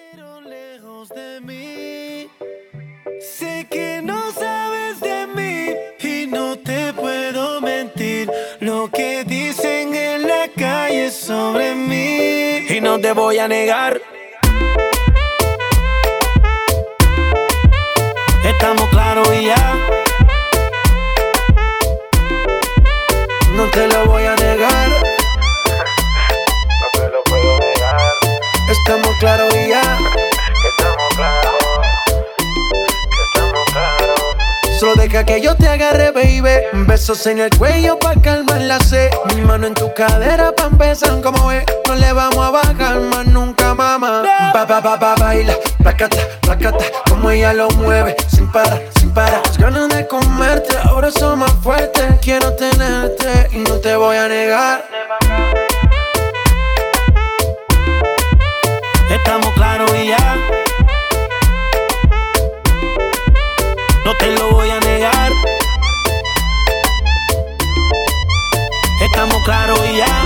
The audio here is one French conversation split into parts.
Pero lejos de mí, sé que no sabes de mí y no te puedo mentir. Lo que dicen en la calle sobre mí y no te voy a negar. Estamos claros y ya. No te lo voy a negar. No te lo puedo negar. Estamos claros y ya. Estamos claros. Estamos claros. Solo deja que yo te agarre, baby. Besos en el cuello pa' calmar la sed. Mi mano en tu cadera pa' empezar como ves. No le vamos a bajar más nunca, mamá. Baila, placata, placata. Como ella lo mueve, sin parar, sin parar. Las ganas de comerte, ahora son más fuertes. Quiero tenerte y no te voy a negar. Estamos claros y ya. No te lo voy a negar. Estamos claros y ya.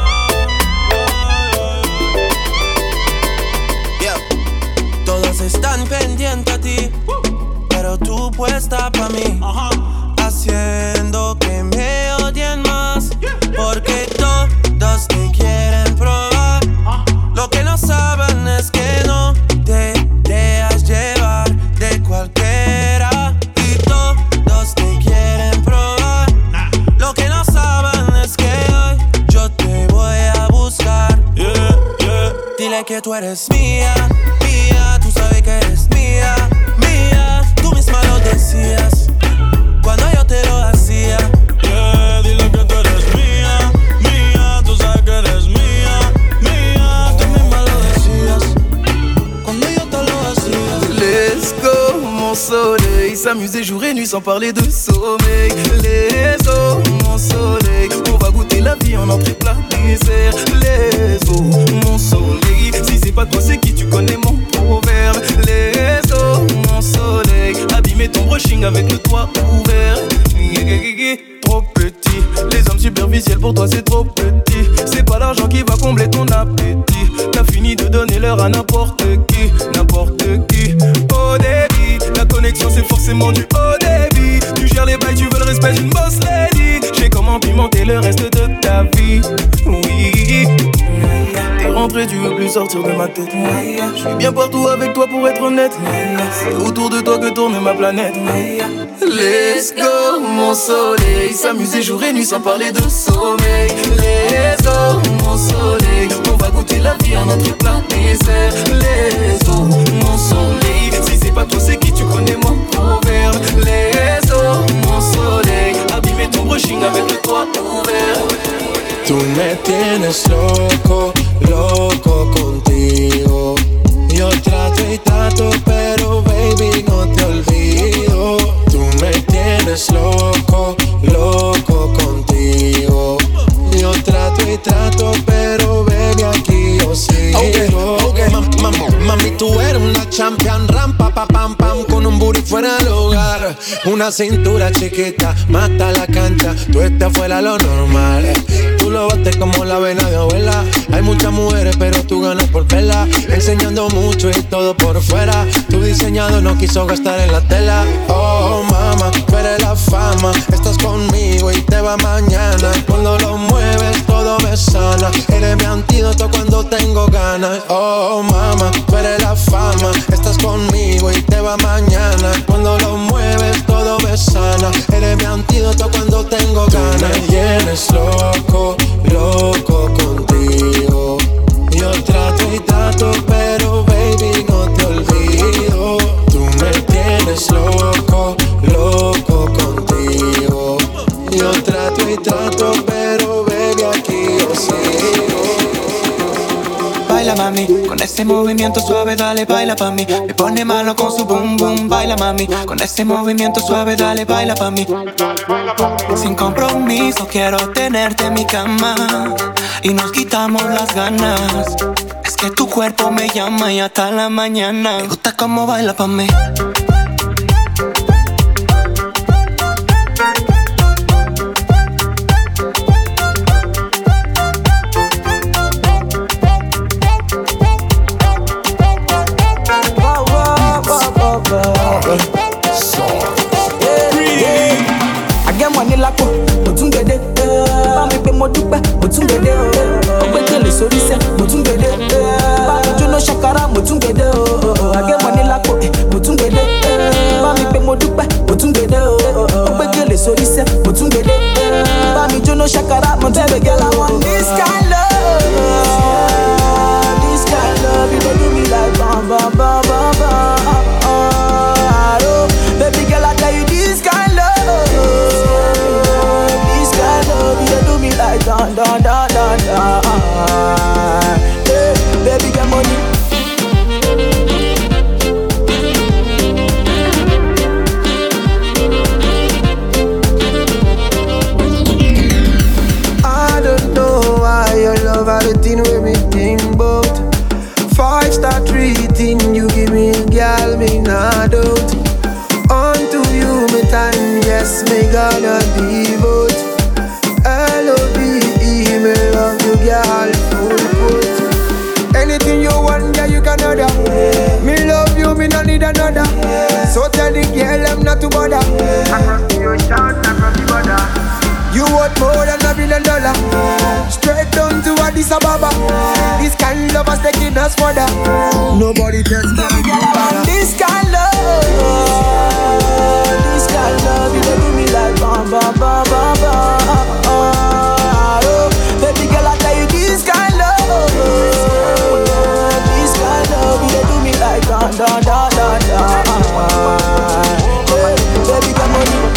Todos están pendientes a ti, pero tú puesta pa' mí, haciendo que me odien más, porque todos te quieren probar. Lo que no saben es que no te dejas llevar de cualquiera, y todos te quieren probar. Lo que no saben es que hoy yo te voy a buscar. Dile que tú eres mía, mía, tú sabes que eres mía, mía. Tú misma lo decías cuando yo te lo hacía. Dile que tú eres mía, mía, tú sabes que eres mía, mía. Tú misma lo decías cuando yo te lo hacía. Let's go, mon soleil, s'amuser jour et nuit sans parler de sommeil. Let's go, mon soleil, on va goûter la vie en entrée plat dessert. Let's go, mon soleil, si c'est pas toi c'est qui, tu connais mon proverbe. Let's go, mon soleil, abîmer ton brushing avec le toit ouvert. Trop petit, les hommes superficiels pour toi c'est trop petit. C'est pas l'argent qui va combler ton appétit. T'as fini de donner l'heure à n'importe qui, n'importe qui. Au débit, la connexion c'est forcément du haut débit. Tu gères les bails, tu veux le respect d'une boss lady. J'ai comment pimenter le reste de ta vie. Oui, t'es rentré, tu veux plus sortir de ma tête. Je suis bien partout avec toi pour être honnête. C'est autour de toi que tourne ma planète. Let's go, mon soleil, s'amuser jour et nuit sans parler de sommeil. Let's go, mon soleil, on va goûter la vie en entrée plat dessert. Let's go, mon soleil, si c'est pas toi c'est qui, tu connais mon proverbe. Let's go, mon soleil, abîmer ton brushing avec le toit ouvert. Tú me tienes loco, loco contigo. Yo trato y trato, pero baby no te olvido. Tú me tienes loco, loco contigo. Yo trato y trato, pero baby aquí yo sigo. Okay. Mami, tú eres una champion, rampa, pa, pam, pam, con un booty fuera del hogar. Una cintura chiquita, mata la cancha, tú estás fuera lo normal. Tú lo bates como la vena de abuela. Hay muchas mujeres, pero tú ganas por verla. Enseñando mucho y todo por fuera. Tu diseñado no quiso gastar en la tela. Oh, mama, tú eres la fama. Estás conmigo y te va mañana. Cuando lo mueves, todo me sana. Eres mi antídoto cuando tengo ganas. Oh, mama, tú eres la fama. Estás conmigo y te va mañana. Cuando lo mueves, todo me sana. Eres mi antídoto cuando tengo ganas. Tú me tienes loco, loco contigo. Yo trato y trato, pero baby no te olvido. Tú me tienes loco, loco contigo. Yo trato y trato, pero baby aquí yo sigo. Baila mami, con ese movimiento suave dale, baila pa' mí. Me pone malo con su boom boom, baila mami. Con ese movimiento suave dale, baila pa' mí. Sin compromiso quiero tenerte en mi cama y nos quitamos las ganas. Es que tu cuerpo me llama y hasta la mañana. Me gusta cómo baila pa' mí. life start treating you, give me girl, me not out. Unto you, me time, yes, me gonna devote. L-O-V-E, me love you, girl, full put. Anything you want, yeah, you can order. Me love you, me no need another. So tell the girl, I'm not to bother. You want more than $1 billion. Straight down to Addis Ababa. This kind of lovers taking us further. Nobody tells me this kind of love. This kind of love, you do me like bam bam bam bam bam. Baby girl, I tell you this kind of love. This kind of love, you do me like da da da da da. Baby girl, money.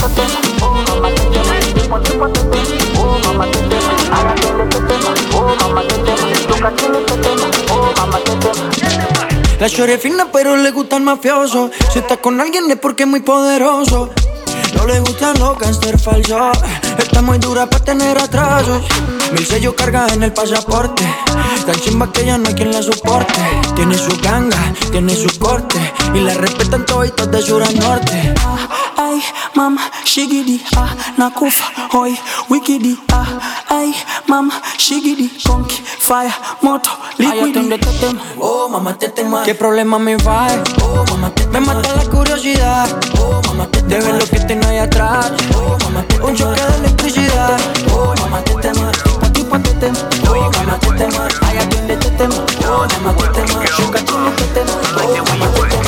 La shorty es fina pero le gusta el mafioso. Si está con alguien es porque es muy poderoso. No le gustan los gangster falsos. Está muy dura para tener atrasos. 1000 sellos carga en el pasaporte. Tan chimba que ya no hay quien la soporte. Tiene su ganga, tiene su corte. Y la respetan toditos de sur a norte. Ay, mama, shigidi, nakufa, hoy, wikidi, ay, mama, shigidi, conky, fire, moto, liquidi. Oh, mamá, te tema. ¿Qué problema me va? Oh, mamá, te me mata la curiosidad. Oh, mamá, te de ver lo que tengo ahí atrás. Oh, mamá, te un choque de electricidad. Oh, mamá, te tema. Tipo te tema. Oh, mamá, te tema. Ay, atiende te tema. Oh, mamá, te tema. Choca, te tema. Oh, mamá, te tema.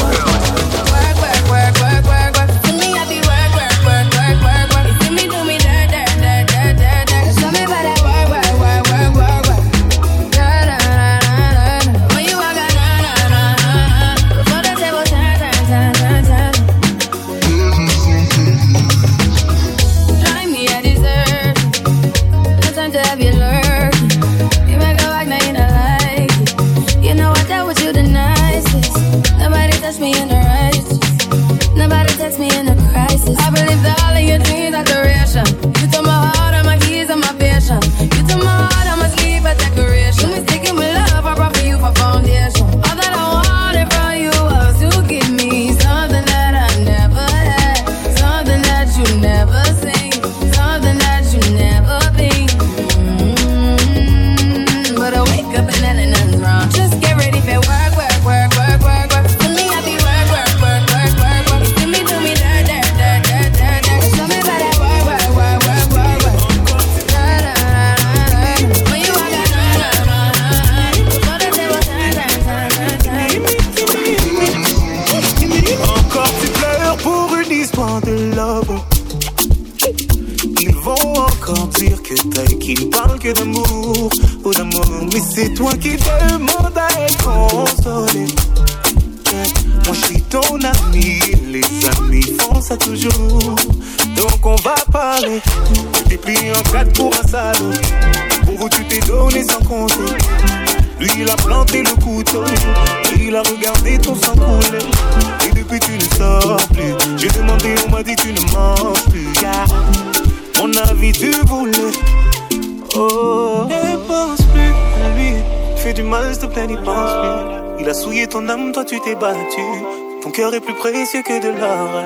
Ton âme, toi tu t'es battu. Ton cœur est plus précieux que de l'or.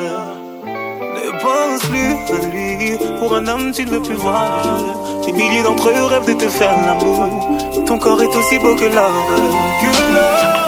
Ne pense plus à lui. Pour un homme tu ne veux plus voir. Des milliers d'entre eux rêvent de te faire l'amour. Ton corps est aussi beau que l'or. Que l'or.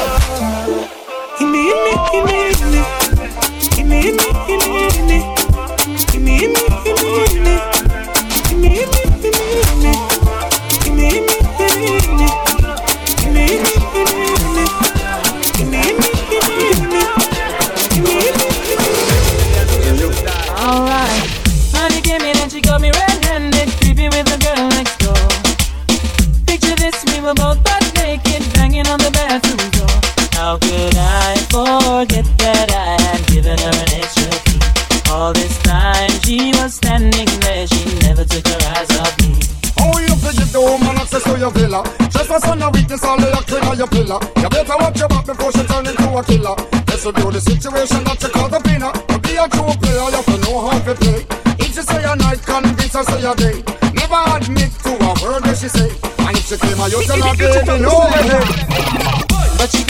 You better watch your back before she turn into a killer. This will do the situation that you call the winner. To be a true player, you have to know how to play. If she say a night, convince her say a day. Never admit to a word that she say. And if she claim her, you tell her baby no way. But she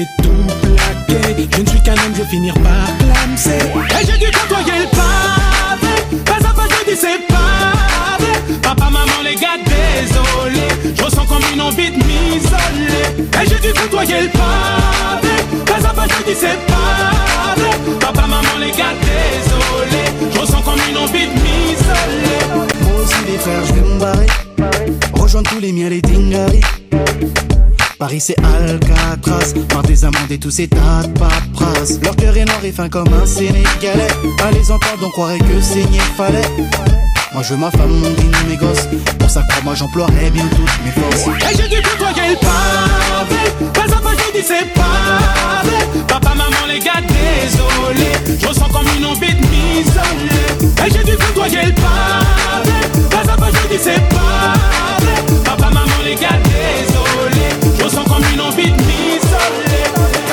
fais tout plaquer. Je ne suis qu'un homme, je vais finir par clamser. Et j'ai dû côtoyer le pavé. Pas à pas, je dis c'est pavé. Papa, maman, les gars, désolé. Je ressens comme une envie de m'isoler. Et j'ai dû côtoyer le pavé. Pas à pas, je dis c'est pavé. Papa, maman, les gars, désolé. Je ressens comme une envie de m'isoler. Moi aussi les frères, je vais me barrer. Rejoindre tous les miens, les dingueries. Paris c'est Alcatraz, marre des amendes et tous ces tas de paperasses. Leur cœur est noir et fin comme un Sénégalais. À les entendre on croirait que saigner fallait. Moi je veux ma femme, mon digne, mes gosses. Pour ça crois-moi j'emploierai bien toutes mes forces. Et j'ai dû côtoyer le pavé. Pas à pas je dis c'est pavé. Papa, maman, les gars, désolé. Je ressens comme une envie de m'isoler. Et j'ai dû côtoyer le pavé. Pas à pas je dis c'est pavé. Papa, maman, les gars, désolé. Je ressens comme une envie de m'isoler.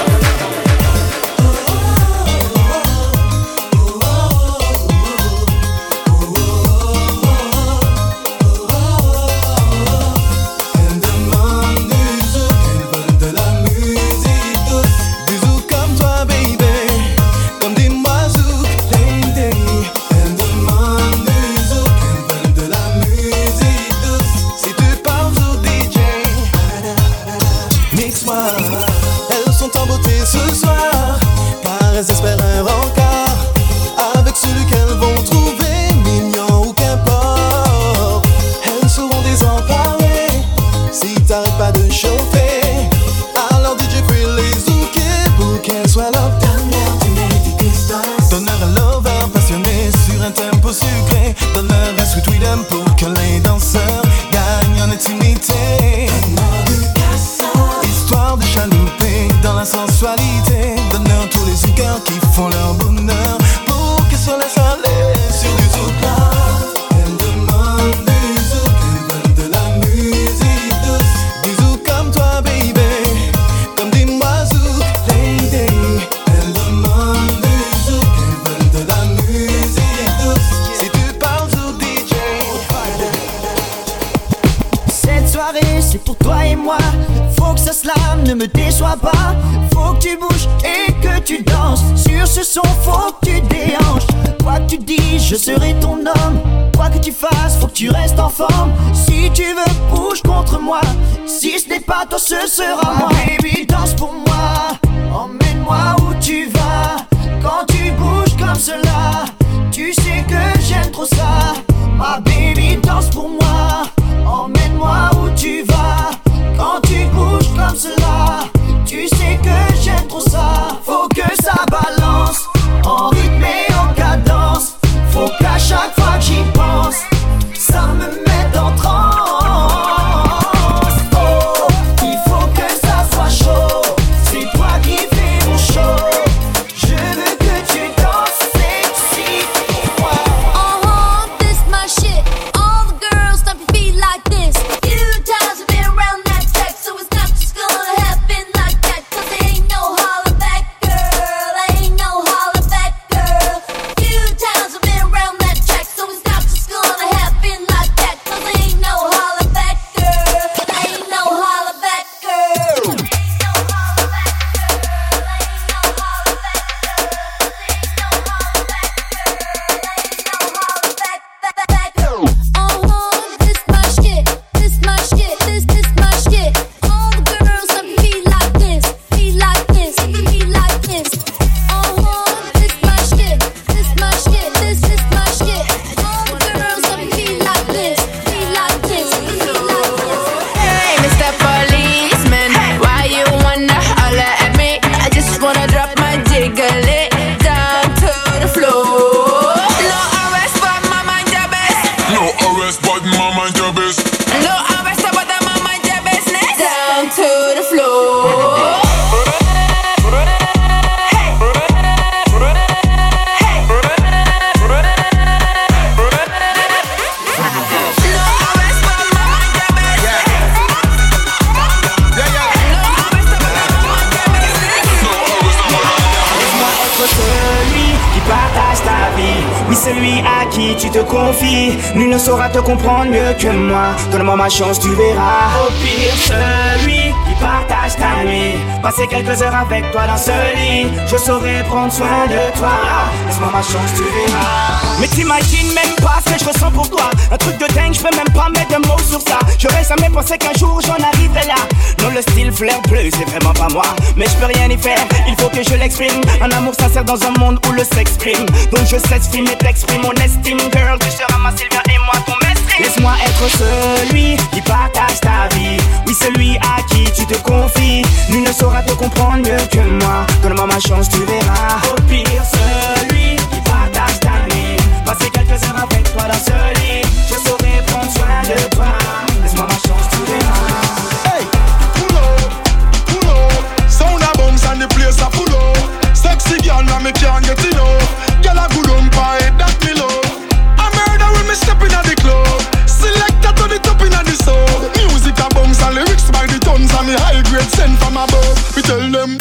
Elles sont en beauté ce soir, car elles espèrent un rencard avec celui qu'elles vont trouver, mignon ou qu'importe. Elles seront désemparées si t'arrêtes pas de chauffer. Alors DJ fait les zoukés pour qu'elles soient là. Donne-leur un lover passionné sur un tempo sucré. Donne-leur un sweet rhythm pour que les danseurs gagnent en intimité. Histoire de chalouper dans la sensualité. Donne-leur tous les cœurs qui font leur bonheur pour qu'elles se laissent aller sur du zouk. Elles demandent du zouk, elles veulent de la musique douce. Du zouk comme toi baby, comme dis-moi zouk lady. Elles demandent du zouk, elles veulent de la musique douce. Si tu parles zouk DJ. Cette soirée c'est pour toi et moi. Faut que ça slame, ne me déçois pas. Faut que tu bouges et que tu danses. Sur ce son, faut que tu déhanches. Quoi que tu dises, je serai ton homme. Quoi que tu fasses, faut que tu restes en forme. Si tu veux, bouge contre moi. Si ce n'est pas toi, ce sera moi. Baby, danse pour moi. Emmène-moi où tu vas. Quand tu bouges comme cela, tu sais que j'aime trop ça. Ma baby, danse pour moi. Emmène-moi où tu vas. Quand tu bouges comme cela, tu sais que j'aime trop ça. Faut que ça balance, en rythme et en cadence. Faut qu'à chaque fois que j'y pense, ça me mette en transe. Oh, il faut que ça soit chaud. C'est toi qui fais mon show. Je veux que tu danses sexy pour moi. This my shit. All the girls stomp your feet like this. Few times I've been around that track, so it's not just gonna happen like that. 'Cause there ain't no holler back, girl. Ain't no holler back, girl. Few times I've been around that track, so it's not just gonna happen like that. 'Cause there ain't no holler back, girl. Ain't no holler back, girl. This my shit, this my shit, this my shit. All the girls stomp your feet like this, feet like this, feet like this. This my shit, this my shit, this my shit. All the girls stomp your feet like this, feet like this, feet like this. Hey, Mr. Policeman, why you wanna holler at me? I just wanna drop my jiggle down to the floor. No arrest, but my mind your best. No arrest, but my mind your best. No arrest, but my mind your business. Down to the floor. Celui qui partage ta vie, oui celui à qui tu te confies. Nul ne saura te comprendre mieux que moi. Donne-moi ma chance, tu verras. Au pire, celui qui partage ta nuit. Passer quelques heures avec toi dans ce lit, je saurais prendre soin de toi. Laisse-moi ma chance, tu verras. Mais t'imagines même pas ce que je ressens pour toi. Un truc de dingue, je peux même pas mettre de mots sur ça. J'aurais jamais pensé qu'un jour j'en arriverais là. Non, le style flair bleu, c'est vraiment pas moi. Mais je peux rien y faire, il faut que je l'exprime. Un amour sincère dans un monde où le sexe prime. Donc je cesse film et t'exprime mon estime. Girl, tu seras ma Sylvia et moi ton maître. Laisse-moi être celui qui partage ta vie. Oui, celui à qui tu te confies. Nul ne saura te comprendre mieux que moi. Donne-moi ma chance, tu verras. Au pire, celui qui partage ta vie. Passer quelques heures avec toi dans ce lit, je saurais prendre soin de toi. Laisse-moi ma chance, tu verras. Hey, pull up. Sound a bounce and the place a pull up. Sexy girl, now me can't get enough. Girl a good on pie, that me love. I murder when me step in at the club. Selector to the top in at the soul. Music a bounce and lyrics by the tons. And me high grade sent from above. We tell them.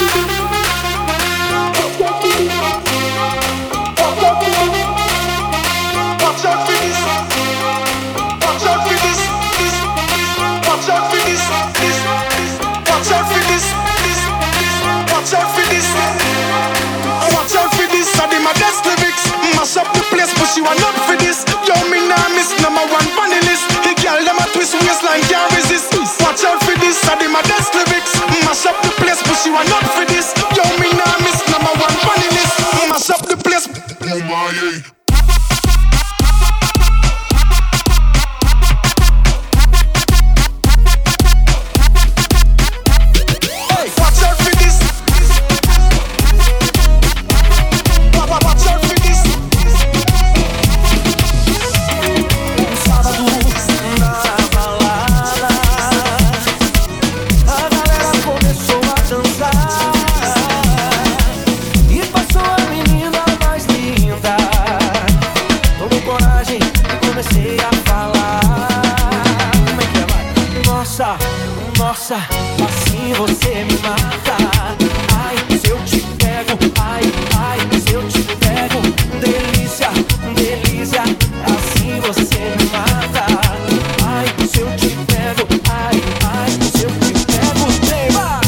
Watch out for this. Watch out for this. Watch out for this. Watch out for this. Watch out for this. Watch out for this. I did my best lyrics. Mash up the place, but she want not for this. Yo, me nah miss number one funny list. He girl them a twist waistline can't resist. Watch out for this. I did my best lyrics. Mash up the place, but she want not for this. Yo, me nah miss number one funny list. Mash up the place. Oh my. Nossa, assim você me mata. Ai, se eu te pego. Ai, ai, se eu te pego. Delícia, delícia, assim você me mata. Ai, se eu te pego. Ai, ai, se eu te pego. Tema.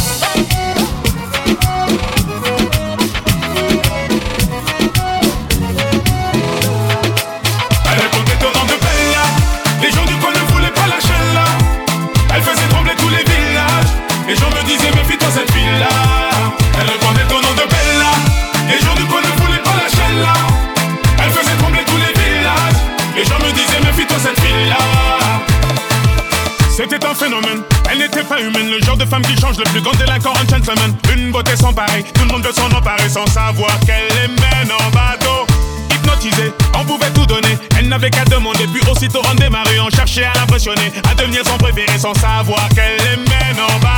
Elle répondait au nom de Bella. Les gens du coin ne voulaient pas lâcher là. Elle faisait trembler tous les villages. Les gens me disaient méfie-toi cette fille-là. Elle répondait au nom de Bella. Les gens du coin ne voulaient pas lâcher là. Elle faisait trembler tous les villages. Les gens me disaient méfie-toi cette fille-là. C'était un phénomène, elle n'était pas humaine. Le genre de femme qui change le plus grand délinquant en gentleman. Une beauté sans pareil, tout le monde veut s'en emparer sans savoir qu'elle les mène en bateau. Hypnotisée, on pouvait tout donner. Elle n'avait qu'à demander, puis aussitôt on démarrait. On cherchait à l'impressionner, à devenir son préféré sans savoir qu'elle les mène en bateau.